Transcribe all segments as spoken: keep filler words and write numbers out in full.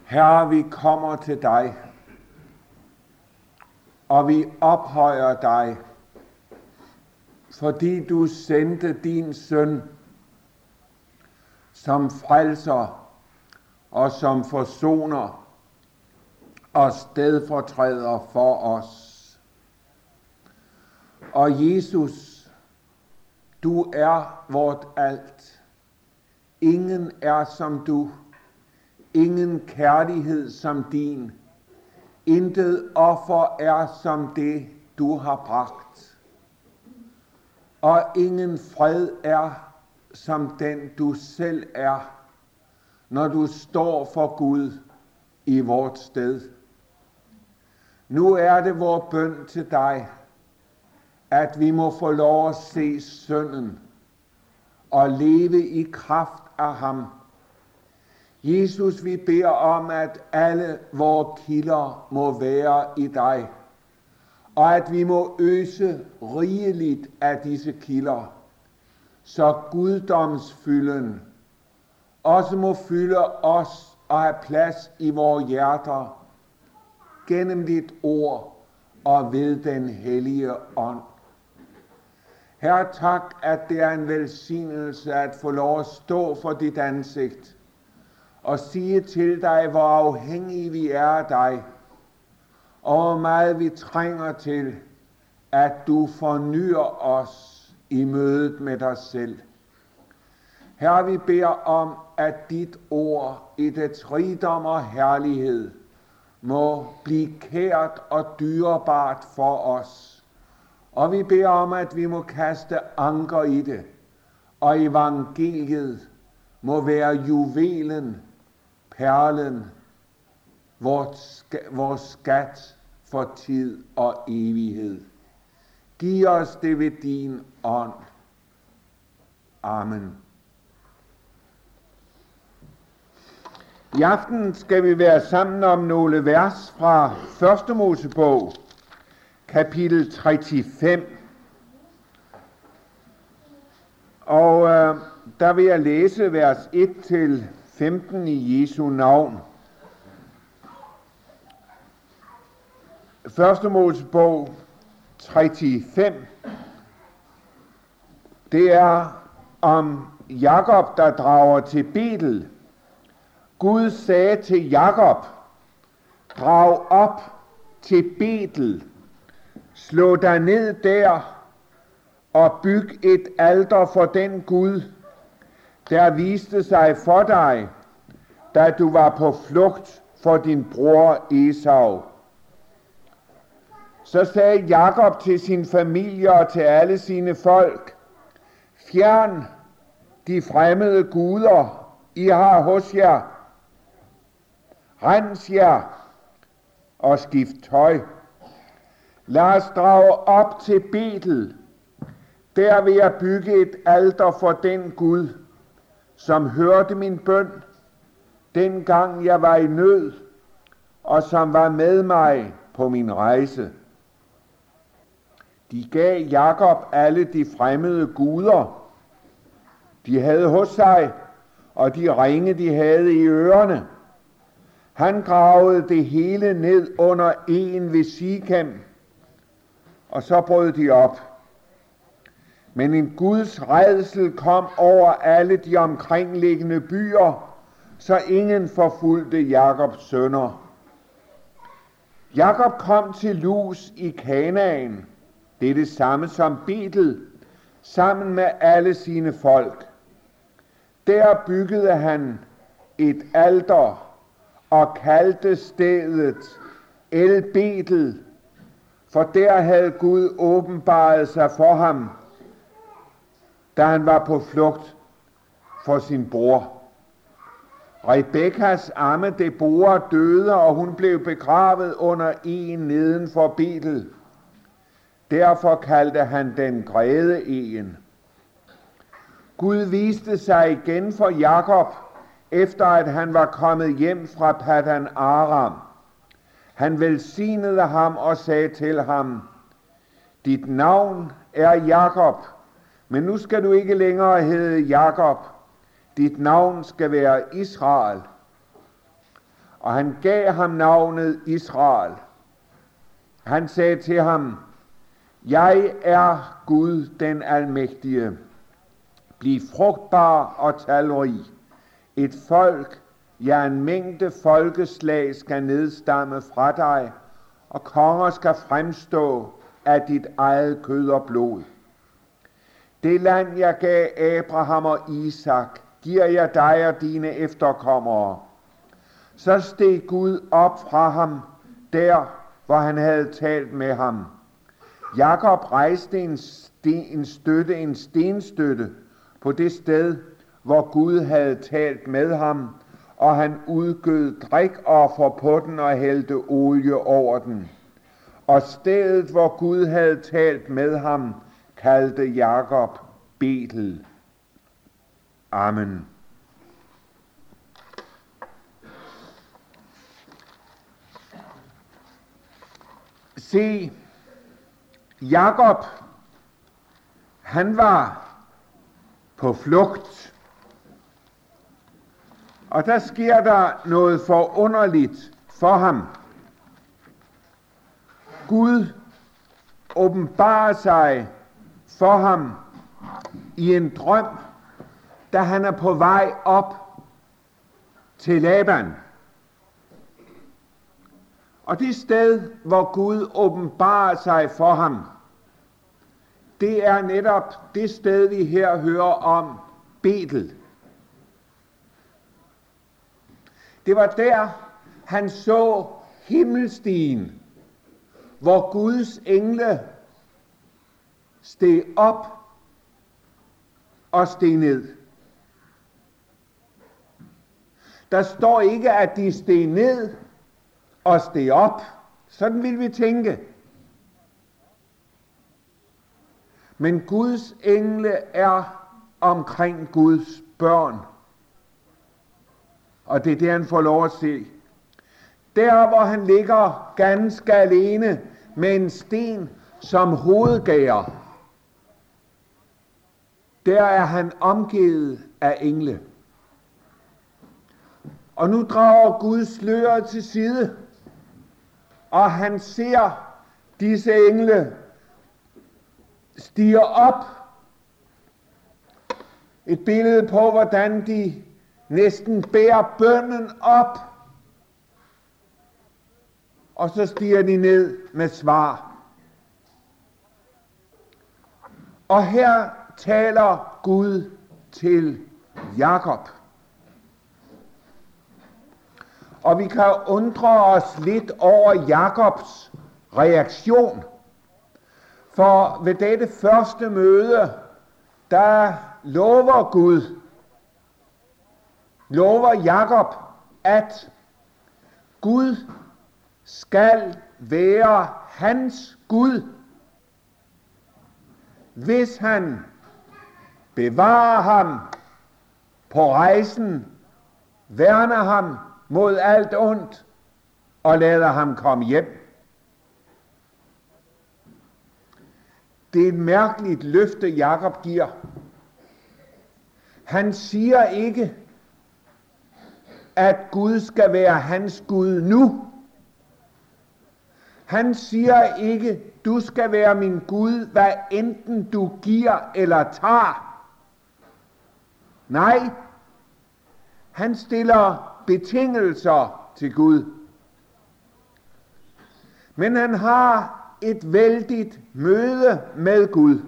Herre, vi kommer til dig, og vi ophøjer dig, fordi du sendte din søn som frelser og som forsoner og stedfortræder for os. Og Jesus, du er vort alt. Ingen er som du. Ingen kærlighed som din. Intet offer er som det, du har bragt. Og ingen fred er som den, du selv er, når du står for Gud i vort sted. Nu er det vor bøn til dig, at vi må få lov at se sønnen og leve i kraft af ham. Jesus, vi beder om, at alle vores kilder må være i dig, og at vi må øse rigeligt af disse kilder, så guddomsfylden også må fylde os og have plads i vores hjerter gennem dit ord og ved den hellige ånd. Herre, tak, at det er en velsignelse at få lov at stå for dit ansigt og sige til dig, hvor afhængige vi er af dig, og hvor meget vi trænger til, at du fornyer os i mødet med dig selv. Herre, vi beder om, at dit ord i dets rigdom og herlighed må blive kært og dyrebart for os. Og vi beder om, at vi må kaste anker i det, og evangeliet må være juvelen, perlen, vores, vores skat for tid og evighed. Giv os det ved din ånd. Amen. I aften skal vi være sammen om nogle vers fra Første Mosebog, kapitel tredive-fem. Og øh, der vil jeg læse vers et til femten i Jesu navn. Første Mosebog tredive-fem. Det er om Jakob, der drager til Betel. Gud sagde til Jakob: drag op til Betel, slå dig ned der og byg et alter for den Gud, der viste sig for dig, da du var på flugt for din bror Esau. Så sagde Jakob til sin familie og til alle sine folk: fjern de fremmede guder, I har hos jer. Rens jer og skift tøj. Lad os drage op til Betel. Der vil jeg bygge et alter for den Gud, som hørte min bøn, dengang jeg var i nød, og som var med mig på min rejse. De gav Jakob alle de fremmede guder, de havde hos sig, og de ringe, de havde i ørerne. Han gravede det hele ned under en ved Sikem, og så brød de op. Men en Guds rædsel kom over alle de omkringliggende byer, så ingen forfulgte Jakobs sønner. Jakob kom til Lus i Kanaan, det er det samme som Betel, sammen med alle sine folk. Der byggede han et alter og kaldte stedet El Betel, for der havde Gud åbenbaret sig for ham, da han var på flugt for sin bror. Rebekkas amme Deborah døde, og hun blev begravet under en neden for Betel. Derfor kaldte han den Græde Egen. Gud viste sig igen for Jakob, efter at han var kommet hjem fra Paddan Aram. Han velsignede ham og sagde til ham: dit navn er Jakob, men nu skal du ikke længere hedde Jakob. Dit navn skal være Israel. og han gav ham navnet Israel. Han sagde til ham: Jeg er Gud den almægtige. Bliv frugtbar og talrig. Et folk, ja, en mængde folkeslag skal nedstamme fra dig, og konger skal fremstå af dit eget kød og blod. Det land, jeg gav Abraham og Isak, giver jeg dig og dine efterkommere. Så steg Gud op fra ham, der hvor han havde talt med ham. Jakob rejste en, sten, en støtte, en stenstøtte på det sted, hvor Gud havde talt med ham, og han udgød drikoffer på den og hældte olie over den. Og stedet, hvor Gud havde talt med ham, kaldte Jakob Betel. Amen. Se, Jakob, han var på flugt. Og der sker der noget forunderligt for ham. Gud åbenbarer sig for ham i en drøm, da han er på vej op til Laban. Og det sted, hvor Gud åbenbarer sig for ham, det er netop det sted, vi her hører om, Betel. Det var der, han så himmelstigen, hvor Guds engle steg op og steg ned. Der står ikke, at de steg ned og steg op. Sådan vil vi tænke. Men Guds engle er omkring Guds børn. Og det er det, han får lov at se. Der, hvor han ligger ganske alene med en sten som hovedgærer, der er han omgivet af engle. Og nu drager Gud sløret til side, og han ser disse engle stiger op. Et billede på, hvordan de næsten bærer bønnen op, og så stiger de ned med svar. Og her taler Gud til Jakob. Og vi kan undre os lidt over Jakobs reaktion. For ved dette første møde, der lover Gud, lover Jakob, at Gud skal være hans Gud, hvis han bevarer ham på rejsen, værner ham mod alt ondt og lader ham komme hjem. Det er et mærkeligt løfte, Jakob giver. Han siger ikke, at Gud skal være hans Gud nu. Han siger ikke, du skal være min Gud, hvad enten du giver eller tager. Nej, han stiller betingelser til Gud. Men han har et vældigt møde med Gud.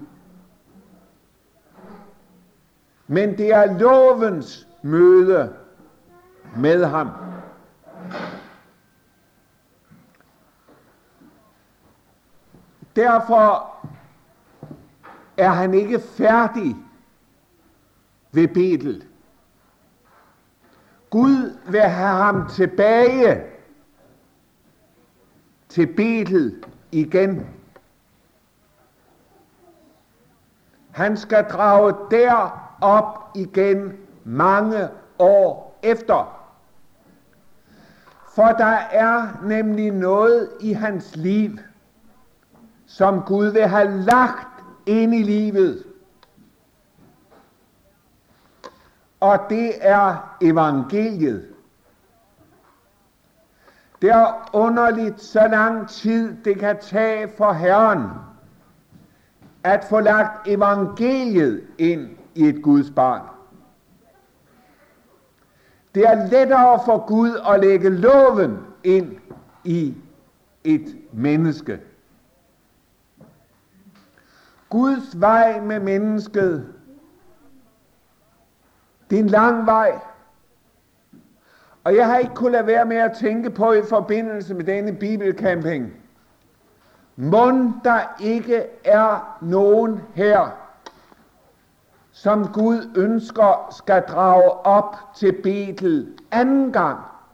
Men det er lovens møde med ham. Derfor er han ikke færdig ved Betel. Gud vil have ham tilbage til Betel igen. Han skal drage derop igen mange år efter. For der er nemlig noget i hans liv, som Gud vil have lagt ind i livet. Og det er evangeliet. Det er underligt, så lang tid det kan tage for Herren at få lagt evangeliet ind i et Guds barn. Det er lettere for Gud at lægge loven ind i et menneske. Guds vej med mennesket, det er en lang vej. Og jeg har ikke kunnet lade være med at tænke på i forbindelse med denne bibelcamping. Mon der ikke er nogen her, som Gud ønsker skal drage op til Betel anden gang.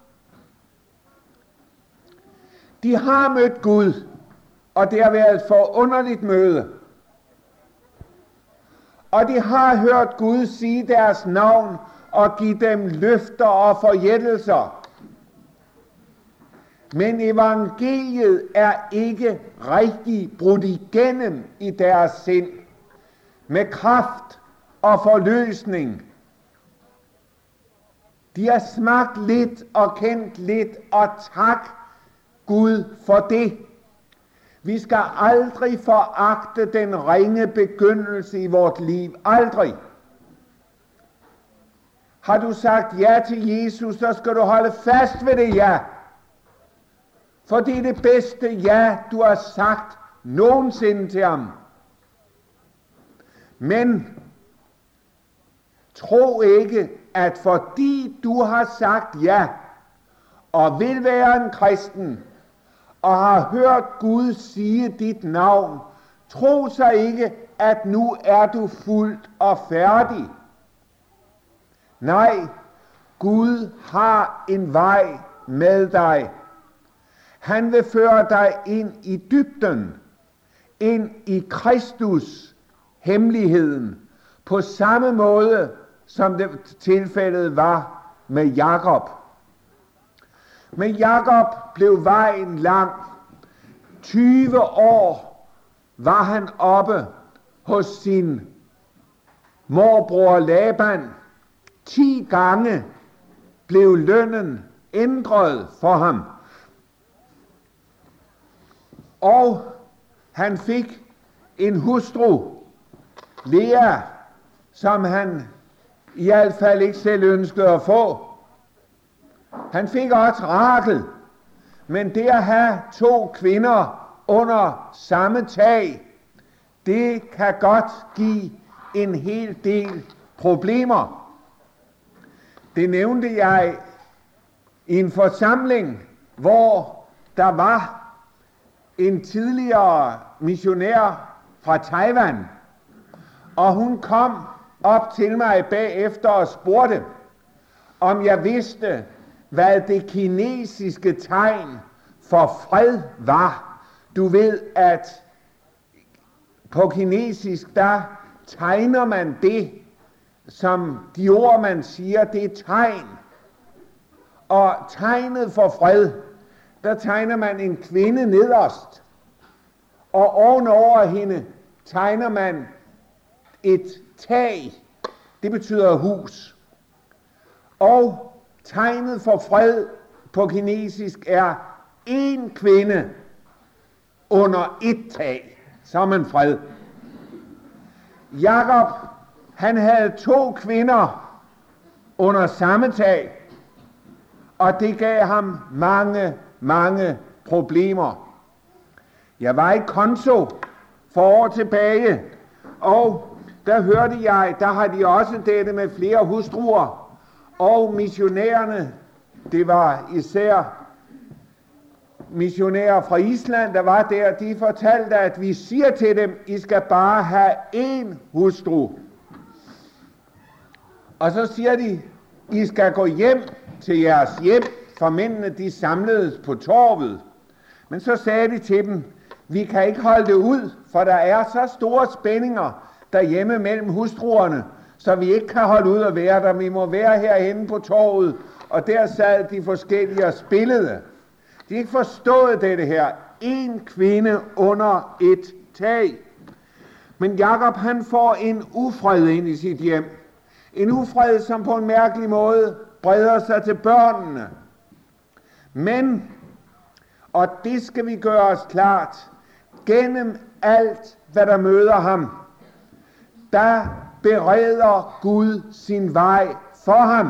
De har mødt Gud, og det har været et forunderligt møde. Og de har hørt Gud sige deres navn og give dem løfter og forjættelser. Men evangeliet er ikke rigtig brudt igennem i deres sind med kraft og forløsning. De har smagt lidt og kendt lidt, og tak Gud for det. Vi skal aldrig foragte den ringe begyndelse i vort liv. Aldrig. Har du sagt ja til Jesus, så skal du holde fast ved det ja. For det er det bedste ja, du har sagt nogensinde til ham. Men tro ikke, at fordi du har sagt ja, og vil være en kristen, og har hørt Gud sige dit navn, tro så ikke, at nu er du fuldt og færdig. Nej, Gud har en vej med dig. Han vil føre dig ind i dybden, ind i Kristus hemmeligheden, på samme måde som det tilfældet var med Jakob. Med Jakob blev vejen lang. tyve år var han oppe hos sin morbror Laban. ti gange blev lønnen ændret for ham. Og han fik en hustru, Lea, som han i hvert fald ikke selv ønskede at få. Han fik også Rachel, men det at have to kvinder under samme tag, det kan godt give en hel del problemer. Det nævnte jeg i en forsamling, hvor der var en tidligere missionær fra Taiwan, og hun kom op til mig bagefter og spurgte, om jeg vidste, hvad det kinesiske tegn for fred var. Du ved, at på kinesisk, der tegner man det, som de ord, man siger, det er tegn. Og tegnet for fred, der tegner man en kvinde nederst, og ovenover hende tegner man et tag. Det betyder hus. Og tegnet for fred på kinesisk er en kvinde under et tag. Så er man fred. Jakob, han havde to kvinder under samme tag, og det gav ham mange, mange problemer. Jeg var i Konso for år tilbage, og der hørte jeg, der har de også dette med flere hustruer, og missionærerne, det var især missionærer fra Island, der var der, de fortalte, at vi siger til dem, I skal bare have én hustru. Og så siger de, I skal gå hjem til jeres hjem, for mændene de samledes på torvet. Men så sagde de til dem, vi kan ikke holde det ud, for der er så store spændinger derhjemme mellem hustruerne, så vi ikke kan holde ud og være der. Vi må være herhenne på torvet, og der sad de forskellige og spillede. De har ikke forstået dette her. En kvinde under et tag. Men Jakob, han får en ufred ind i sit hjem. En ufred, som på en mærkelig måde breder sig til børnene. Men Og det skal vi gøre os klart. Gennem alt, hvad der møder ham, der bereder Gud sin vej for ham.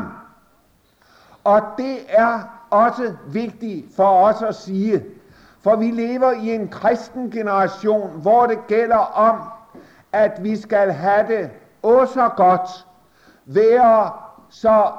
Og det er også vigtigt for os at sige, for vi lever i en kristen generation, hvor det gælder om, at vi skal have det også så godt, være så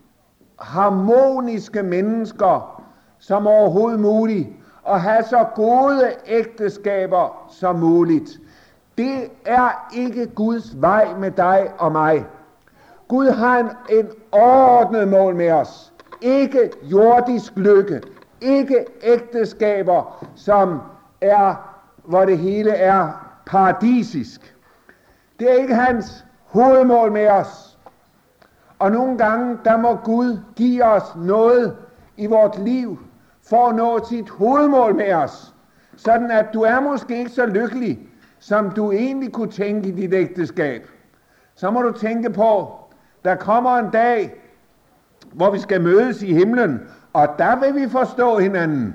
harmoniske mennesker som overhovedet muligt, og have så gode ægteskaber som muligt. Det er ikke Guds vej med dig og mig. Gud har en, en overordnet mål med os. Ikke jordisk lykke. Ikke ægteskaber, som er, hvor det hele er paradisisk. Det er ikke hans hovedmål med os. Og nogle gange, der må Gud give os noget i vort liv, for at nå sit hovedmål med os. Sådan at du er måske ikke så lykkelig, som du egentlig kunne tænke i dit ægteskab. Så må du tænke på, der kommer en dag, hvor vi skal mødes i himlen, og der vil vi forstå hinanden.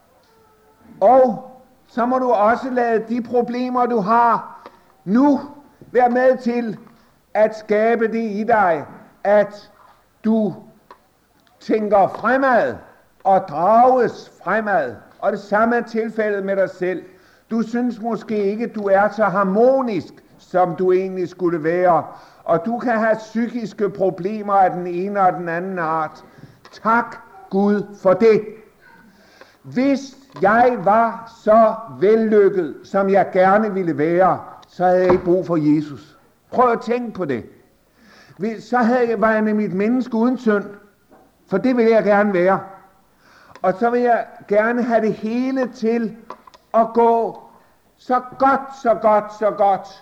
Og så må du også lade de problemer, du har nu, være med til at skabe det i dig, at du tænker fremad og drages fremad. Og det samme er tilfældet med dig selv. Du synes måske ikke, du er så harmonisk, som du egentlig skulle være. Og du kan have psykiske problemer af den ene og den anden art. Tak Gud for det. Hvis jeg var så vellykket, som jeg gerne ville være, så havde jeg ikke brug for Jesus. Prøv at tænke på det. Så havde jeg, var jeg nemlig et menneske uden synd. For det vil jeg gerne være. Og så vil jeg gerne have det hele til at gå så godt, så godt, så godt.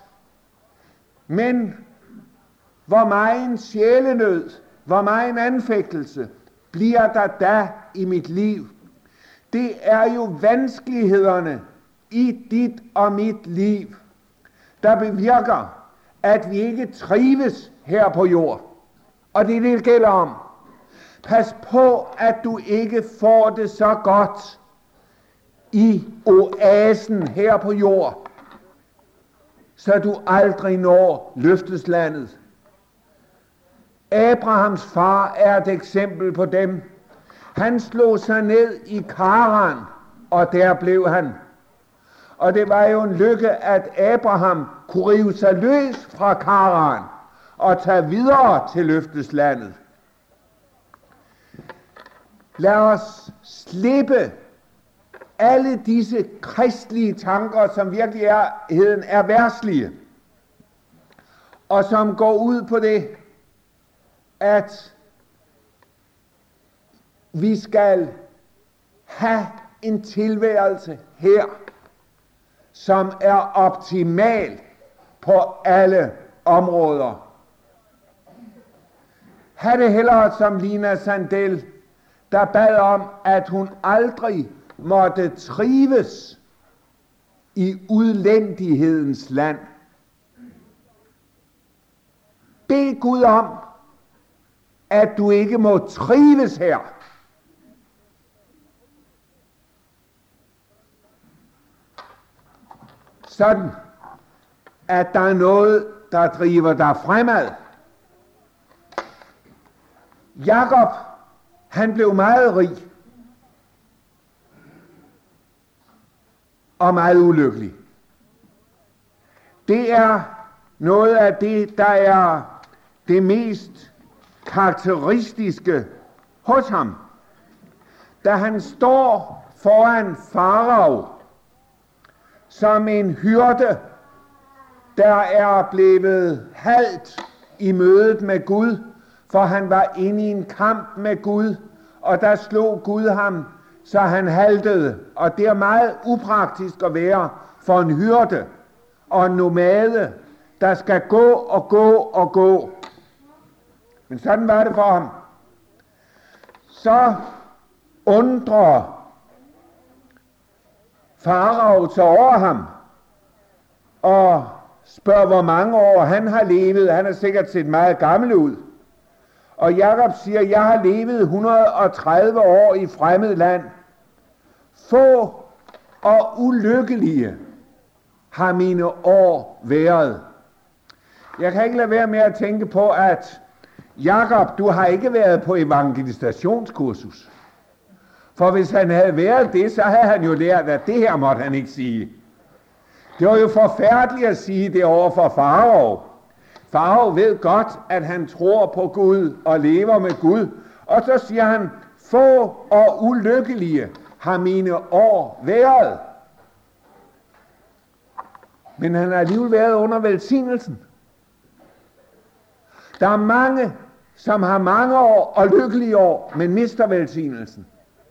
Men hvor megen sjælenød, hvor megen anfægtelse bliver der da i mit liv? Det er jo vanskelighederne i dit og mit liv, der bevirker, at vi ikke trives her på jord. Og det er det, det gælder om. Pas på, at du ikke får det så godt i oasen her på jord, så du aldrig når løfteslandet. Abrahams far er et eksempel på dem. Han slog sig ned i Karan, og der blev han. Og det var jo en lykke, at Abraham kunne rive sig løs fra Karan og tage videre til løfteslandet. Lad os slippe alle disse kristelige tanker, som virkelig er, er verdslige, og som går ud på det, at vi skal have en tilværelse her, som er optimal på alle områder. Ha' det hellere som Lina Sandel, der bad om, at hun aldrig måtte trives i udlændighedens land. Bed Gud om, at du ikke må trives her. Sådan, at der er noget, der driver dig fremad. Jakob, han blev meget rig og meget ulykkelig. Det er noget af det, der er det mest karakteristiske hos ham. Da han står foran Farao som en hyrde, der er blevet halt i mødet med Gud, for han var inde i en kamp med Gud, og der slog Gud ham, så han haltede. Og det er meget upraktisk at være for en hyrde og en nomade, der skal gå og gå og gå. Men sådan var det for ham. Så undrer Farao sig over ham og spørger, hvor mange år han har levet. Han har sikkert set meget gammel ud. Og Jakob siger, jeg har levet et hundrede og tredive år i fremmed land. få og ulykkelige har mine år været. Jeg kan ikke lade være med at tænke på, at Jakob, du har ikke været på evangelisationskursus. For hvis han havde været det, så havde han jo lært, at det her måtte han ikke sige. Det var jo forfærdeligt at sige det over for Farao. Farao ved godt, at han tror på Gud og lever med Gud. Og så siger han, få og ulykkelige har mine år været. Men han har alligevel været under velsignelsen. Der er mange, som har mange år og lykkelige år, men mister velsignelsen.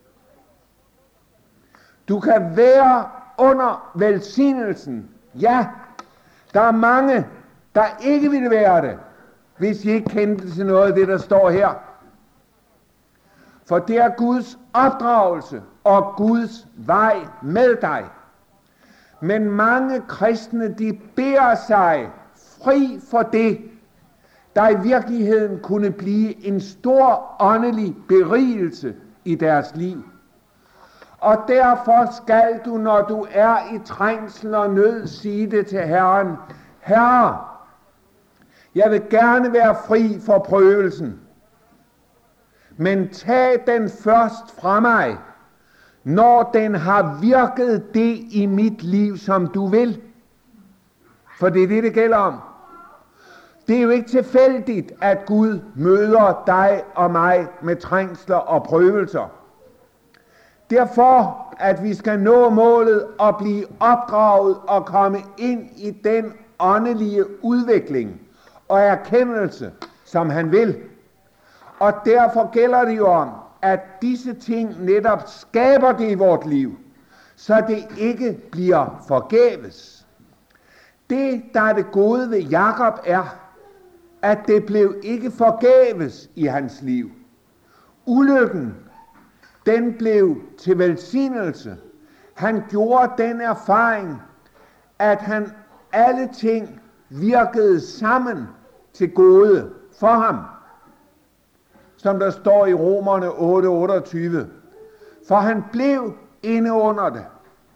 Du kan være under velsignelsen. Ja, der er mange, der ikke ville være det, hvis I ikke kendte til noget af det, der står her. For det er Guds opdragelse og Guds vej med dig. Men mange kristne, de beder sig fri for det, der i virkeligheden kunne blive en stor åndelig berigelse i deres liv. Og derfor skal du, når du er i trængsel og nød, sige det til Herren: Herre, jeg vil gerne være fri for prøvelsen, men tag den først fra mig, når den har virket det i mit liv, som du vil. For det er det, det gælder om. Det er jo ikke tilfældigt, at Gud møder dig og mig med trængsler og prøvelser. Derfor, at vi skal nå målet og blive opdraget og komme ind i den åndelige udvikling og erkendelse, som han vil. Og derfor gælder det jo om, at disse ting netop skaber det i vort liv, så det ikke bliver forgæves. Det, der er det gode ved Jakob, er, at det blev ikke forgæves i hans liv. Ulykken, den blev til velsignelse. Han gjorde den erfaring, at han alle ting virkede sammen til gode for ham. Som der står i Romerne otte otteogtyve. For han blev inde under det.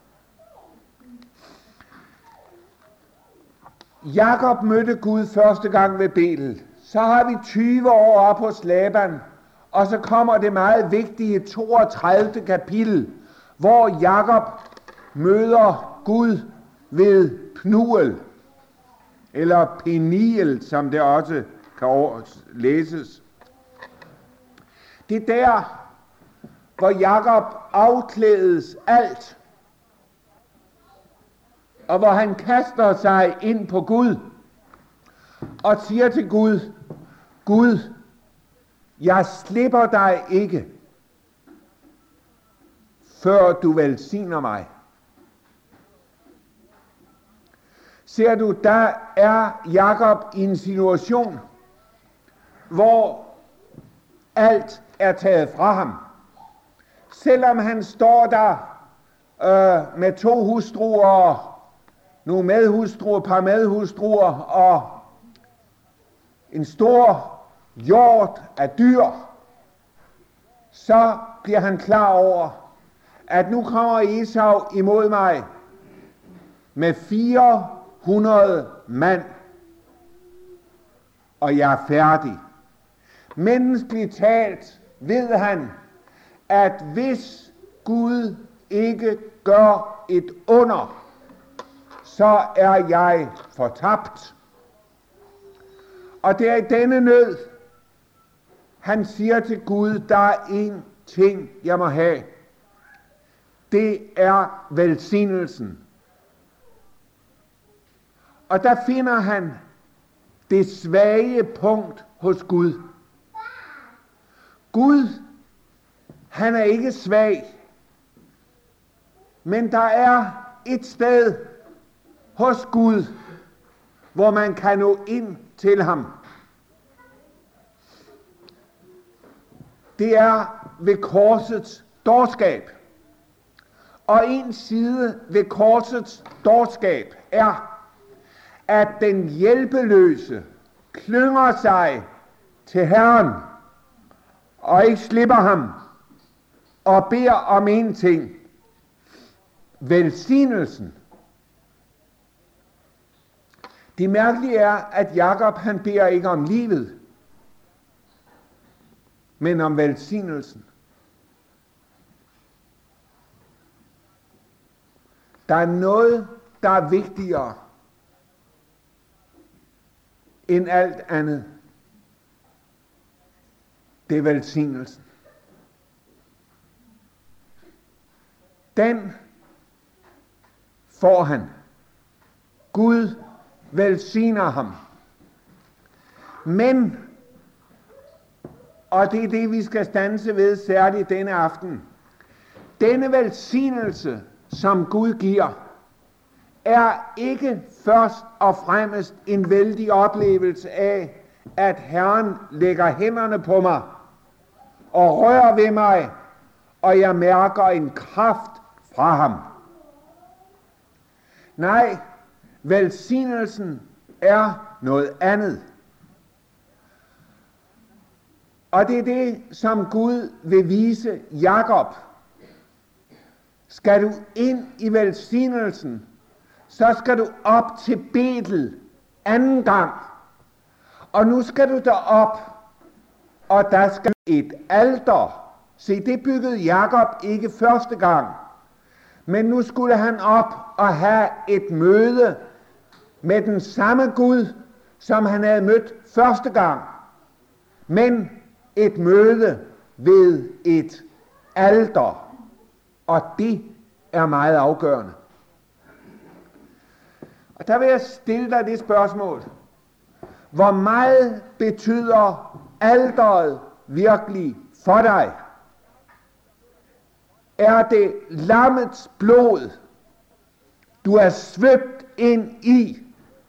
Jakob mødte Gud første gang ved Betel. Så har vi tyve år op hos Laban, og så kommer det meget vigtige toogtredive kapitel, hvor Jakob møder Gud ved Pnuel, eller Peniel, som det også kan læses. Det er der, hvor Jakob afklædes alt, og hvor han kaster sig ind på Gud, og siger til Gud: Gud, jeg slipper dig ikke, før du velsigner mig. Ser du, der er Jakob i en situation, hvor alt er taget fra ham. Selvom han står der øh, med to hustruer, nogle medhustruer, par medhustruer og en stor hjort af dyr, så bliver han klar over, at nu kommer Esau imod mig med fire hundrede mand, og jeg er færdig. Menneskeligt talt ved han, at hvis Gud ikke gør et under, så er jeg fortabt. Og det er i denne nød, han siger til Gud: der er en ting, jeg må have. Det er velsignelsen. Og der finder han det svage punkt hos Gud. Gud, han er ikke svag, men der er et sted hos Gud, hvor man kan nå ind til ham. Det er ved korsets dårskab. Og en side ved korsets dårskab er, at den hjælpeløse klynger sig til Herren og ikke slipper ham og beder om en ting: velsignelsen. Det mærkelige er, at Jakob han beder ikke om livet, men om velsignelsen. Der er noget, der er vigtigere end alt andet. Det er velsignelsen. Den får han. Gud velsigner ham. Men, og det er det, vi skal standse ved særligt denne aften, denne velsignelse, som Gud giver, er ikke først og fremmest en vældig oplevelse af, at Herren lægger hænderne på mig og rører ved mig, og jeg mærker en kraft fra ham. Nej, velsignelsen er noget andet. Og det er det, som Gud vil vise Jakob. Skal du ind i velsignelsen, så skal du op til Betel anden gang. Og nu skal du derop, og der skal et alter. Se, det byggede Jakob ikke første gang. Men nu skulle han op og have et møde med den samme Gud, som han havde mødt første gang. Men et møde ved et alter. Og det er meget afgørende. Og der vil jeg stille dig det spørgsmål. Hvor meget betyder alteret virkelig for dig? Er det lammets blod, du er svøbt ind i?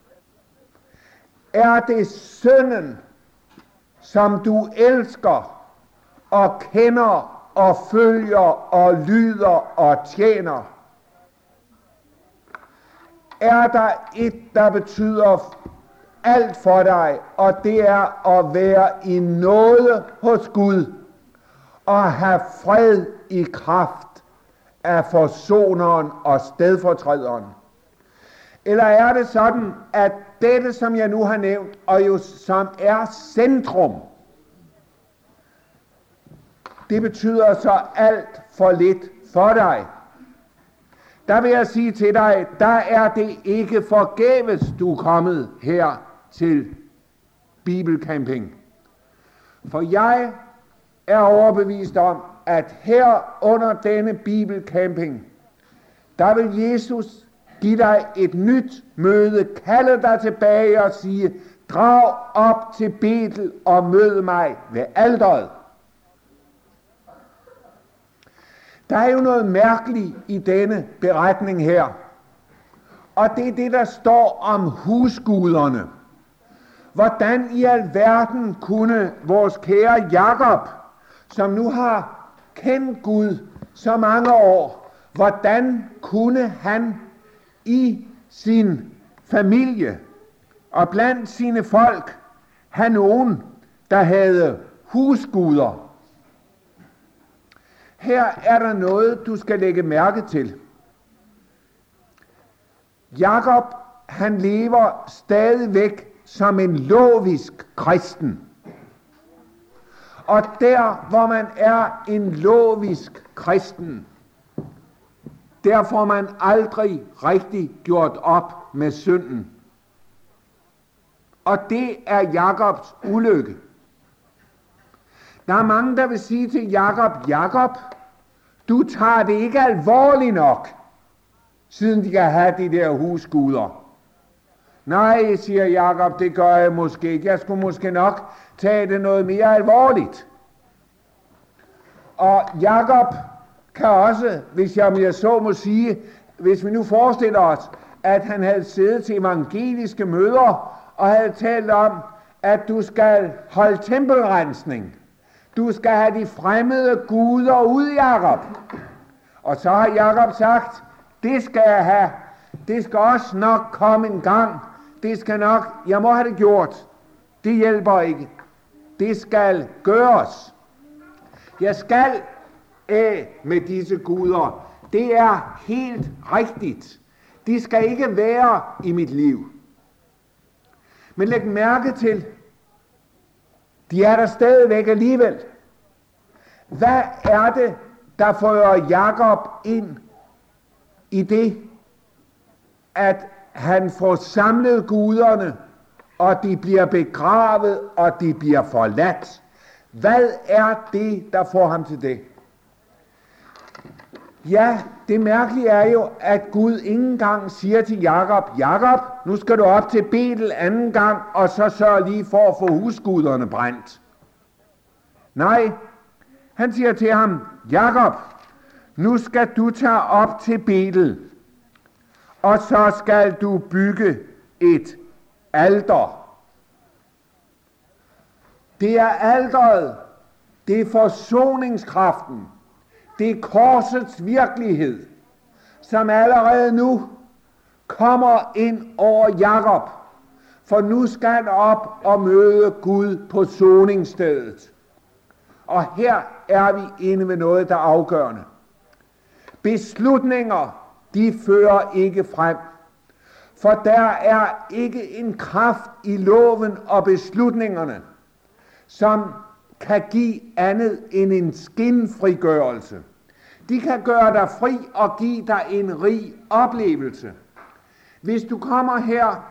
Er det synden, som du elsker og kender og følger og lyder og tjener? Er der et, der betyder alt for dig, og det er at være i nåde hos Gud og have fred i kraft af forsoneren og stedfortræderen? Eller er det sådan, at dette, som jeg nu har nævnt, og jo som er centrum, det betyder så alt for lidt for dig? Der vil jeg sige til dig, der er det ikke forgæves, du er kommet her til Bibelcamping. For jeg er overbevist om, at her under denne Bibelcamping, der vil Jesus give dig et nyt møde, kalde dig tilbage og sige, drag op til Betel og mød mig ved alteret. Der er jo noget mærkeligt i denne beretning her, og det er det, der står om husguderne. Hvordan i alverden kunne vores kære Jakob, som nu har kendt Gud så mange år, hvordan kunne han i sin familie og blandt sine folk have nogen, der havde husguder? Her er der noget, du skal lægge mærke til. Jakob, han lever stadigvæk som en lovisk kristen. Og der, hvor man er en lovisk kristen, der får man aldrig rigtig gjort op med synden. Og det er Jakobs ulykke. Der er mange, der vil sige til Jakob, Jakob, du tager det ikke alvorligt nok, siden de kan have de der husguder. Nej, siger Jakob, det gør jeg måske ikke. Jeg skulle måske nok tage det noget mere alvorligt. Og Jakob kan også, hvis jeg, jeg så må sige, hvis vi nu forestiller os, at han havde siddet til evangeliske møder og havde talt om, at du skal holde tempelrensning. Du skal have de fremmede guder ud, Jakob. Og så har Jakob sagt, det skal jeg have. Det skal også nok komme en gang. Det skal nok, jeg må have det gjort. Det hjælper ikke. Det skal gøres. Jeg skal af med disse guder. Det er helt rigtigt. De skal ikke være i mit liv. Men læg mærke til, de er der stadigvæk alligevel. Hvad er det, der fører Jakob ind i det, at han får samlet guderne, og de bliver begravet, og de bliver forladt? Hvad er det, der får ham til det? Ja, det mærkelige er jo, at Gud ikke engang siger til Jakob, Jakob, nu skal du op til Betel anden gang, og så sørg lige for at få husguderne brændt. Nej, han siger til ham, Jakob, nu skal du tage op til Betel, og så skal du bygge et alter. Det er alteret, det er forsoningskraften, det er korsets virkelighed, som allerede nu kommer ind over Jakob, for nu skal han op og møde Gud på soningsstedet. Og her er vi inde ved noget, der er afgørende. Beslutninger, de fører ikke frem, for der er ikke en kraft i loven og beslutningerne, som kan give andet end en skinfrigørelse. De kan gøre dig fri og give dig en rig oplevelse. Hvis du kommer her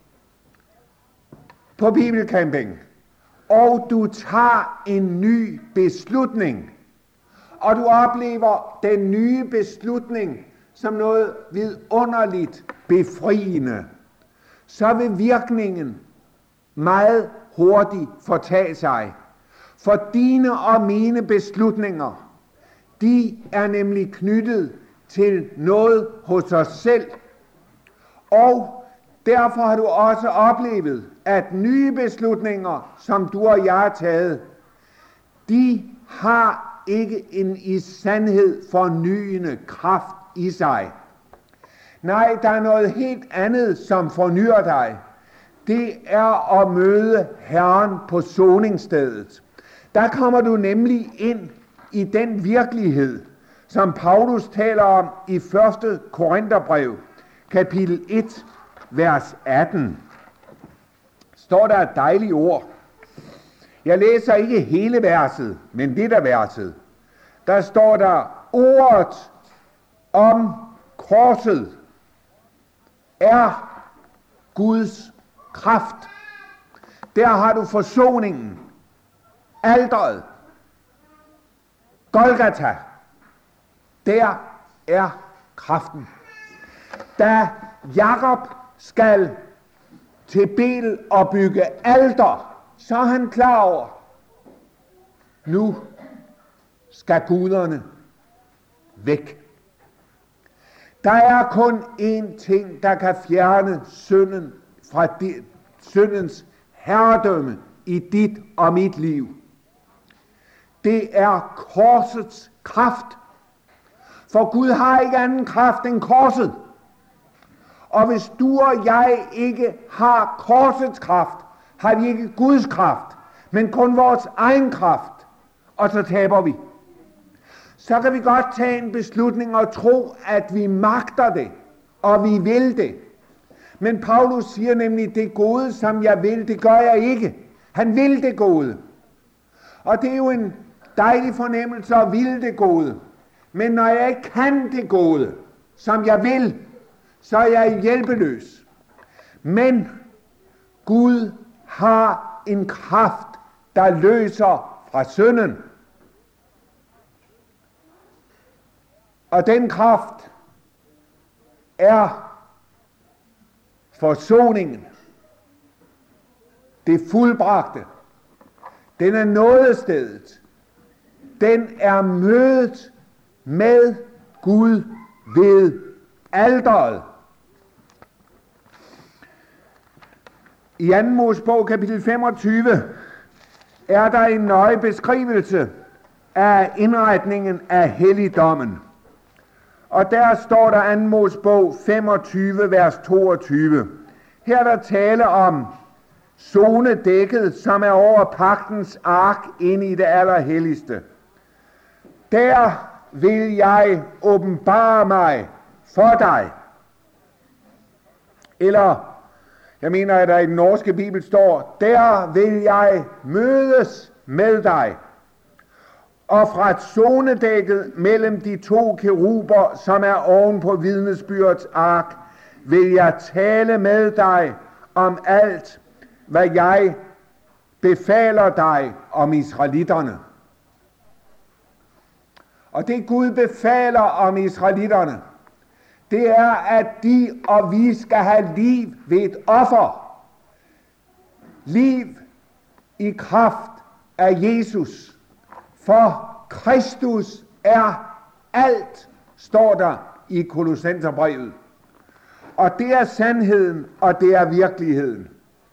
på bibelcamping, og du tager en ny beslutning, og du oplever den nye beslutning som noget vidunderligt befriende, så vil virkningen meget hurtigt fortage sig. For dine og mine beslutninger, de er nemlig knyttet til noget hos os selv. Og derfor har du også oplevet, at nye beslutninger, som du og jeg har taget, de har ikke en i sandhed fornyende kraft i sig. Nej, der er noget helt andet, som fornyer dig. Det er at møde Herren på soningsstedet. Der kommer du nemlig ind i den virkelighed, som Paulus taler om i første Korintherbrev, kapitel et, vers atten. Står der et dejligt ord. Jeg læser ikke hele verset, men lidt af verset. Der står der, ordet om korset er Guds kraft. Der har du forsoningen, alteret, Golgata. Der er kraften. Da Jakob skal til Betel og bygge alter, så er han klar over, nu skal guderne væk. Der er kun én ting, der kan fjerne synden fra di, syndens herredømme i dit og mit liv. Det er korsets kraft. For Gud har ikke anden kraft end korset. Og hvis du og jeg ikke har korsets kraft, har vi ikke Guds kraft, men kun vores egen kraft, og så taber vi. Så kan vi godt tage en beslutning og tro, at vi magter det, og vi vil det. Men Paulus siger nemlig, det gode, som jeg vil, det gør jeg ikke. Han vil det gode. Og det er jo en dejlig fornemmelse at ville det gode. Men når jeg ikke kan det gode, som jeg vil, så er jeg hjælpeløs. Men Gud har en kraft, der løser fra synden. Og den kraft er forsoningen. Det fuldbragte. Den er nådestedet. Den er mødet med Gud ved alteret. I anden Mosebog kapitel femogtyve er der en nøje beskrivelse af indretningen af helligdommen. Og der står der anden Mosebog femogtyve, vers toogtyve. Her er der tale om zonedækket, som er over pagtens ark ind i det allerhelligste. Der vil jeg åbenbare mig for dig. Eller, jeg mener, at der i den norske bibel står, der vil jeg mødes med dig. Og fra zonedækket mellem de to keruber, som er oven på vidnesbyrdets ark, vil jeg tale med dig om alt, hvad jeg befaler dig om israelitterne. Og det Gud befaler om israelitterne, det er, at de og vi skal have liv ved et offer. Liv i kraft af Jesus. For Kristus er alt, står der i Kolossenserbrevet. Og det er sandheden, og det er virkeligheden.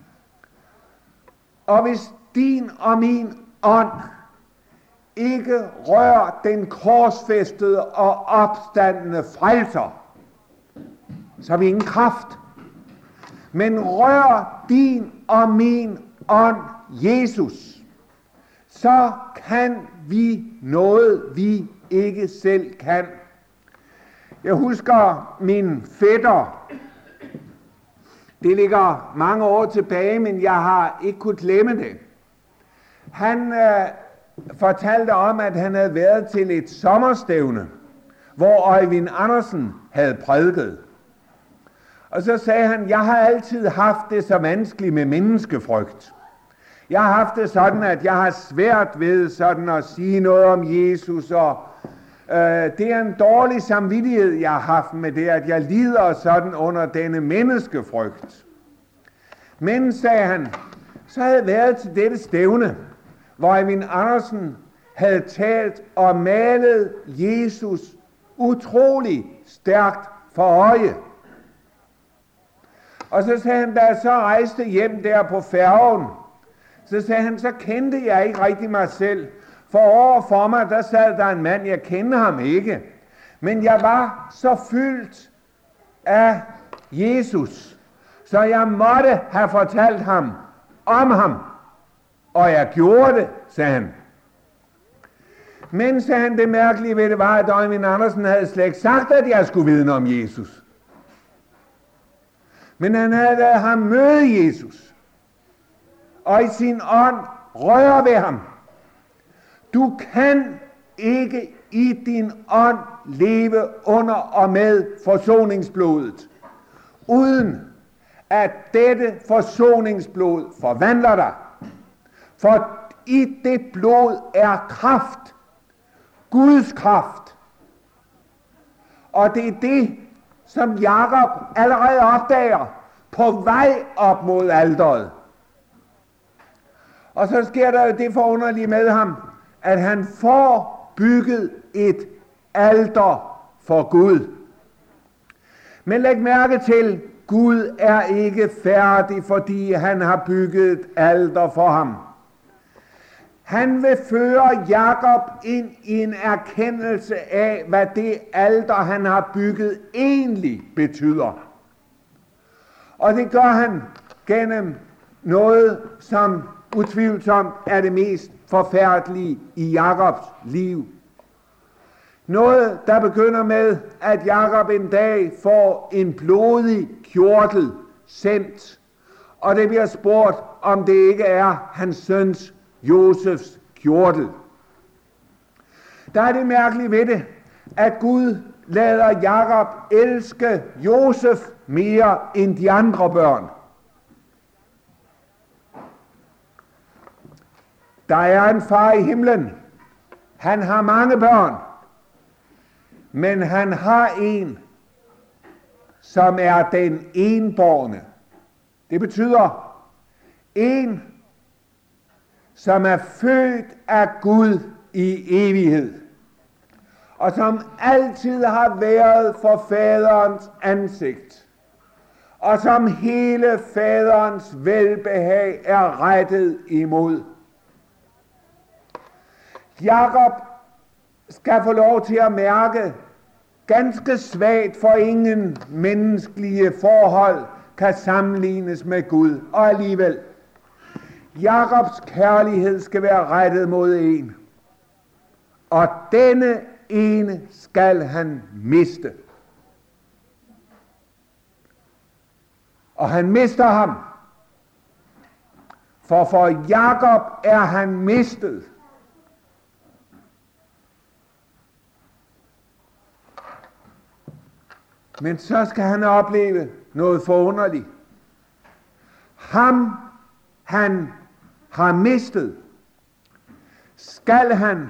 Og hvis din og min ånd ikke rører den korsfæstede og opstandende frelser, så har vi ingen kraft. Men rør din og min ånd Jesus, så kan vi noget, vi ikke selv kan. Jeg husker min fætter. Det ligger mange år tilbage, men jeg har ikke kunnet glemme det. Han øh, fortalte om, at han havde været til et sommerstævne, hvor Øjvind Andersen havde prædiket. Og så sagde han, jeg har altid haft det så vanskeligt med menneskefrygt. Jeg har haft det sådan, at jeg har svært ved sådan at sige noget om Jesus, og øh, det er en dårlig samvittighed, jeg har haft med det, at jeg lider sådan under denne menneskefrygt. Men, sagde han, så havde jeg været til dette stævne, hvor Øjvind Andersen havde talt og malet Jesus utrolig stærkt for øje. Og så sagde han, da jeg så rejste hjem der på færgen, så sagde han, så kendte jeg ikke rigtig mig selv. For over for mig, der sad der en mand, jeg kendte ham ikke. Men jeg var så fyldt af Jesus, så jeg måtte have fortalt ham om ham. Og jeg gjorde det, sagde han. Men, sagde han, det mærkelige ved det var, at Øjvind Andersen havde slet ikke sagt, at jeg skulle vidne om Jesus. Men han havde ladet ham møde Jesus, og i sin ånd røre ved ham. Du kan ikke i din ånd leve under og med forsoningsblodet, uden at dette forsoningsblod forvandler dig. For i det blod er kraft, Guds kraft. Og det er det, som Jakob allerede opdager på vej op mod alteret. Og så sker der jo det forunderlige med ham, at han får bygget et alter for Gud. Men læg mærke til, Gud er ikke færdig, fordi han har bygget et alter for ham. Han vil føre Jakob ind i en erkendelse af, hvad det alter, han har bygget, egentlig betyder. Og det gør han gennem noget, som utvivlsomt er det mest forfærdelige i Jakobs liv. Noget, der begynder med, at Jakob en dag får en blodig kjortel sendt, og det bliver spurgt, om det ikke er hans søns Josefs kjortel. Der er det mærkelige ved det, at Gud lader Jakob elske Josef mere end de andre børn. Der er en far i himlen. Han har mange børn, men han har en, som er den enbårne. Det betyder en, som er født af Gud i evighed, og som altid har været for faderens ansigt, og som hele faderens velbehag er rettet imod. Jakob skal få lov til at mærke ganske svagt, for ingen menneskelige forhold kan sammenlignes med Gud, og alligevel Jakobs kærlighed skal være rettet mod en. Og denne ene skal han miste. Og han mister ham. For for Jakob er han mistet. Men så skal han opleve noget forunderligt. Ham, han har mistet, skal han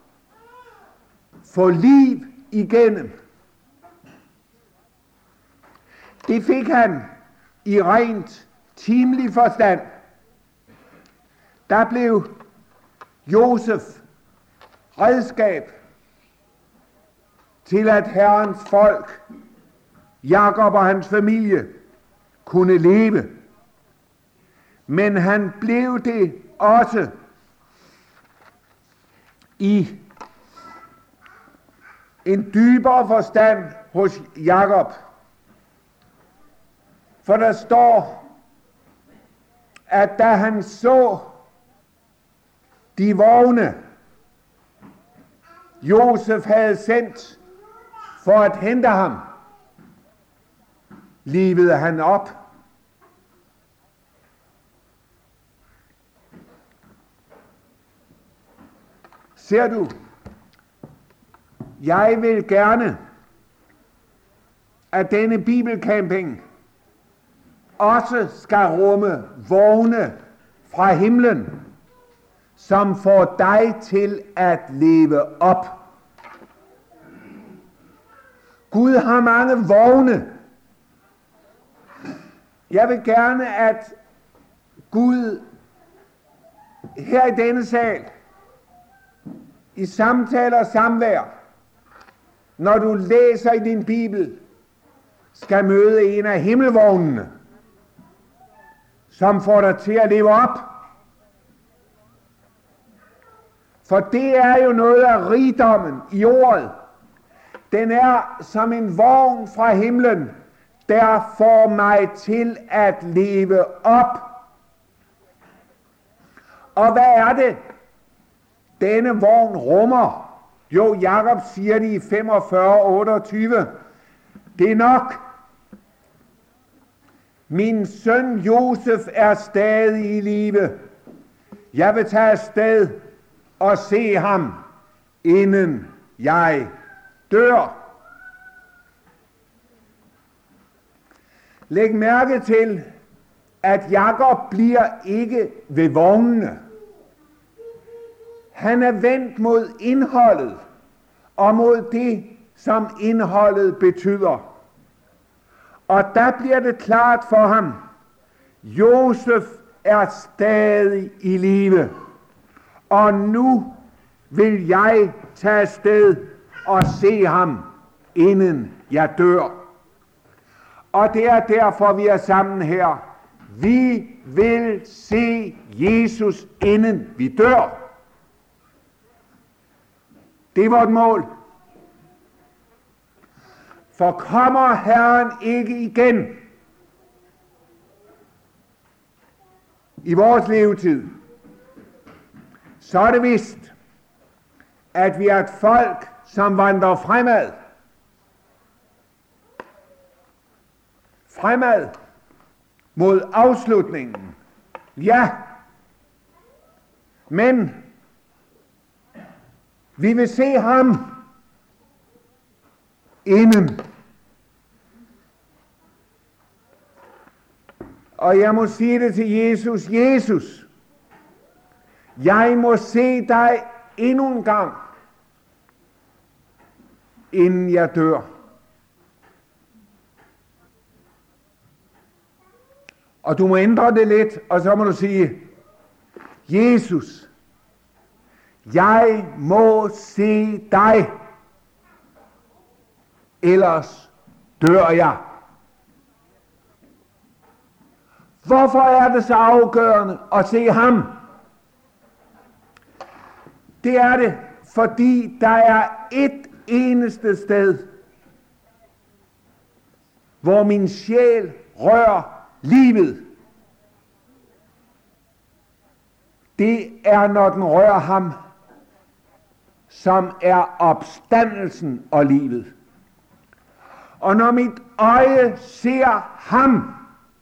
få liv igennem. Det fik han i rent timelig forstand. Der blev Josef redskab til at Herrens folk, Jakob og hans familie, kunne leve. Men han blev det også i en dybere forstand hos Jakob. For der står, at da han så de vogne, Josef havde sendt for at hente ham, livede han op. Ser du, jeg vil gerne, at denne bibelcamping også skal rumme vogne fra himlen, som får dig til at leve op. Gud har mange vogne. Jeg vil gerne, at Gud her i denne sal, i samtaler og samvær, når du læser i din bibel, skal møde en af himmelvognene, som får dig til at leve op. For det er jo noget af rigdommen i ordet. Den er som en vogn fra himlen, der får mig til at leve op. Og hvad er det, denne vogn rummer? Jo, Jakob siger det i femogfyrre otteogtyve. Det er nok. Min søn Josef er stadig i live. Jeg vil tage afsted og se ham, inden jeg dør. Læg mærke til, at Jakob bliver ikke ved vognene. Han er vendt mod indholdet og mod det, som indholdet betyder. Og der bliver det klart for ham, Josef er stadig i live, og nu vil jeg tage afsted og se ham, inden jeg dør. Og det er derfor, vi er sammen her. Vi vil se Jesus, inden vi dør. Det er vort mål. For kommer Herren ikke igen i vores levetid, så er det vist, at vi er et folk, som vandrer fremad. Fremad mod afslutningen. Ja, men vi vil se ham inden. Og jeg må sige det til Jesus, Jesus, jeg må se dig endnu en gang, inden jeg dør. Og du må ændre det lidt, og så må du sige, Jesus, jeg må se dig, ellers dør jeg. Hvorfor er det så afgørende at se ham? Det er det, fordi der er et eneste sted, hvor min sjæl rører livet. Det er, når den rører ham, som er opstandelsen og livet. Og når mit øje ser ham,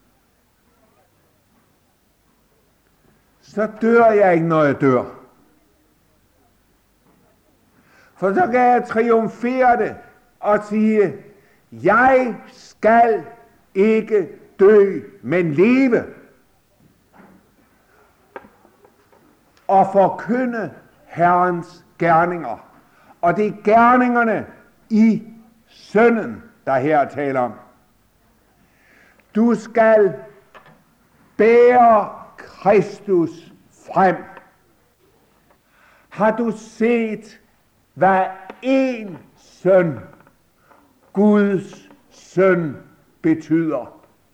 så dør jeg ikke, når jeg dør. For så kan jeg triumfere det og sige, jeg skal ikke dø, men leve. Og forkynde Herrens gerninger. Og det er gerningerne i Sønnen, der her taler om. Du skal bære Kristus frem. Har du set, hvad en søn, Guds søn, betyder?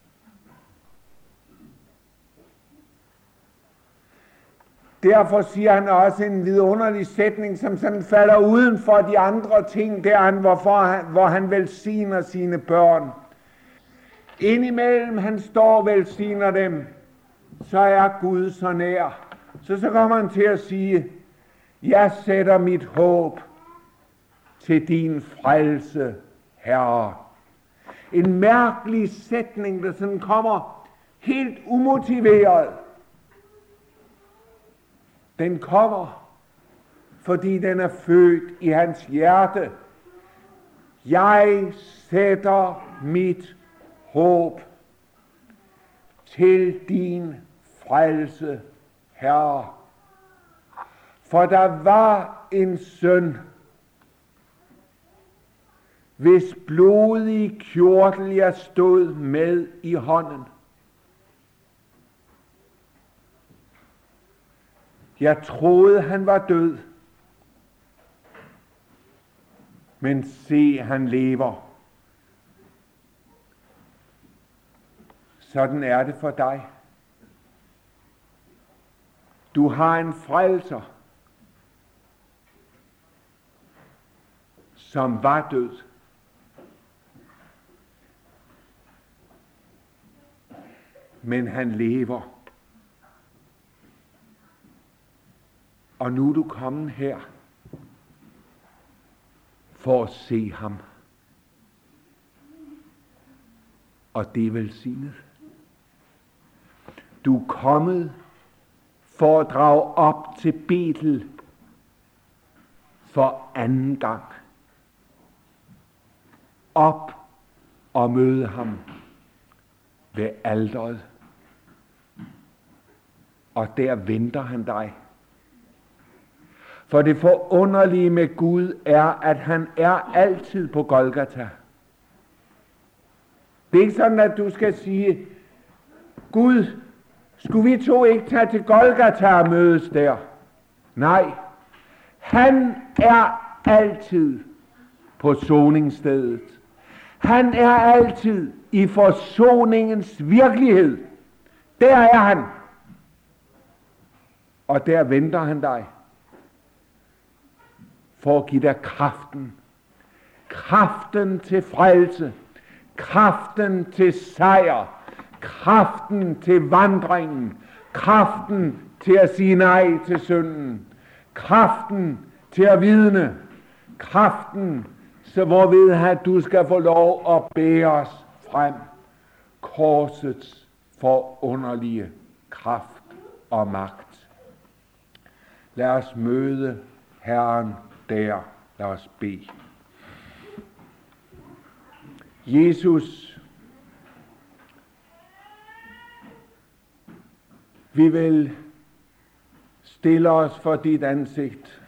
Derfor siger han også en vidunderlig sætning, som sådan falder uden for de andre ting, der hvor han, hvor han velsigner sine børn. Indimellem han står og velsigner dem, så er Gud så nær. Så så kommer han til at sige, jeg sætter mit håb til din frelse, Herre. En mærkelig sætning, der sådan kommer helt umotiveret. Den kommer, fordi den er født i hans hjerte. Jeg sætter mit håb til din frelse, Herre. For der var en søn, hvis blodige kjortel jeg stod med i hånden. Jeg troede, han var død, men se, han lever. Sådan er det for dig. Du har en frelser, som var død. Men han lever. Og nu er du kommet her for at se ham. Og det er velsignet. Du er kommet for at drage op til Betel for anden gang. Op og møde ham ved alteret. Og der venter han dig. For det forunderlige med Gud er, at han er altid på Golgata. Det er ikke sådan, at du skal sige, Gud, skulle vi to ikke tage til Golgata og mødes der? Nej, han er altid på soningsstedet. Han er altid i forsoningens virkelighed. Der er han. Og der venter han dig. For at give dig kraften. Kraften til frelse. Kraften til sejr. Kraften til vandringen. Kraften til at sige nej til synden. Kraften til at vidne. Kraften, så hvorved at du skal få lov at bære os frem. Korsets forunderlige kraft og magt. Lad os møde Herren der. Lad os bede. Jesus, vi vil stille os for dit ansigt